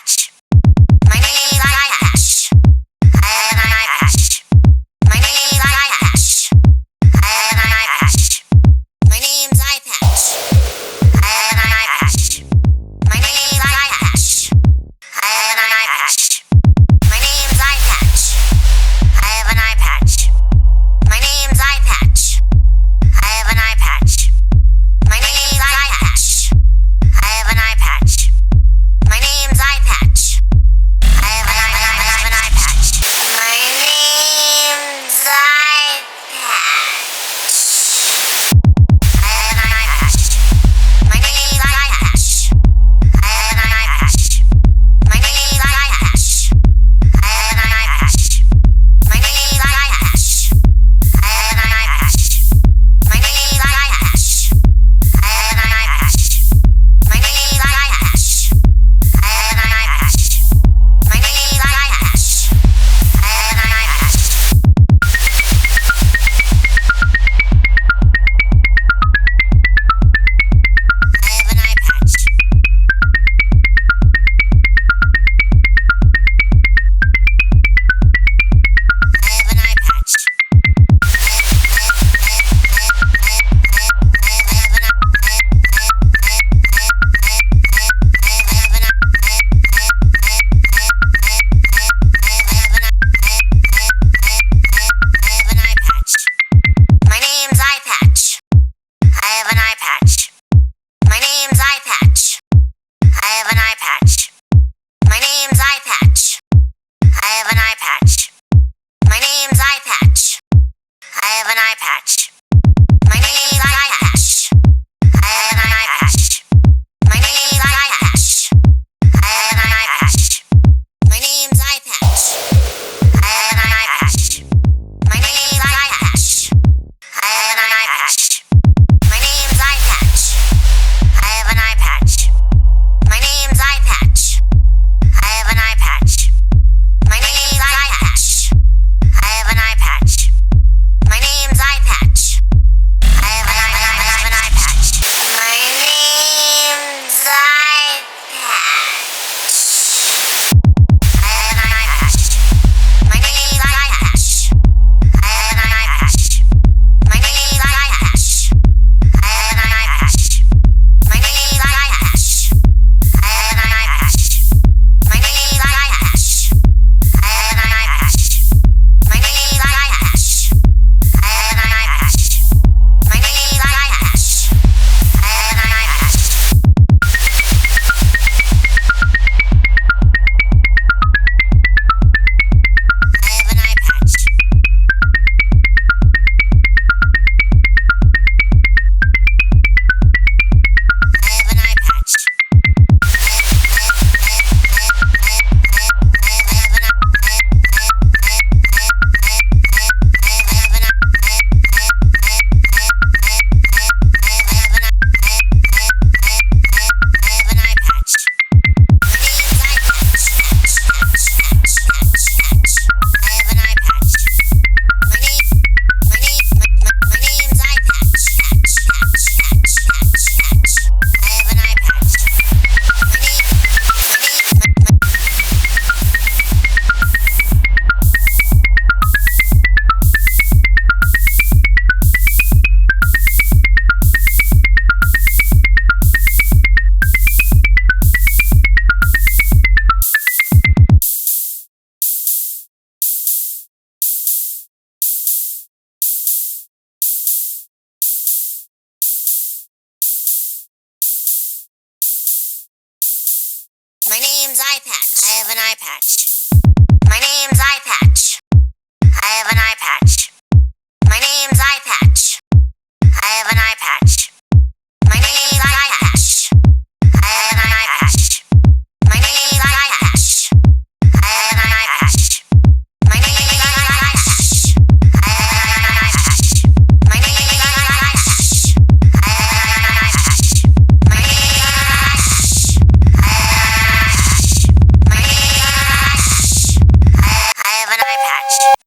patch. My name's eye patch. I have an eye patch. My name's eye patch. I have an eye patch. My name's eye patch. I have an eye patch. My name's eye patch. I have an eye patch. My name's eye patch. I have an eye patch. My name's eye patch. I have an eye patch. My name's eye patch. I have an eye patch. My name's eye patch. I have an eye patch. My name's eye patch. I have an eye patch. My name's eye patch. I have an eye patch. My name's eye patch. I have an eye patch. My name's eye patch. I have an eye patch. My name's eye patch. I have an eye patch. My name's eye patch. I have an eye patch. My name's eye patch. I have an eye patch. I have an eye patch. I have an eye patch. My name's eye patch. I have an eye patch. My name's eye patch. I have an eye patch. My name's eye patch. I have an eye patch. My name's eye patch. I have an eye patch. My name's eye patch. I have an eye patch. My name's eye patch. I have an eye patch. My name's eye patch. I have an eye patch. My name's eye patch. I have an eye patch. My name's eye patch. I have an eye patch. My name's eye patch. I have an eye patch. My name's eye patch. I have an eye patch. My name's eye patch. I have an eye patch. My name's eye patch. I have an eye patch. My name's eye patch. I have an eye patch. My name's eye patch. I have an eye patch. My name's eye patch. I have an eye patch. My name's eye patch. I have an eye patch. My name's eye patch. I have an eye patch. My name's eye patch. I have an eye patch. I have an eye patch. I have an eye patch. My name's eye patch. I have an eye patch. My name's eye patch. I have an eye patch. My name's eye patch. I have an eye patch. My name's eye patch. I have an eye patch. My name's eye patch. I have an eye patch. My name's eye patch. I have an eye patch. My name's eye patch. I have an eye patch. My name's eye patch. I have an eye patch. I have an eye patch.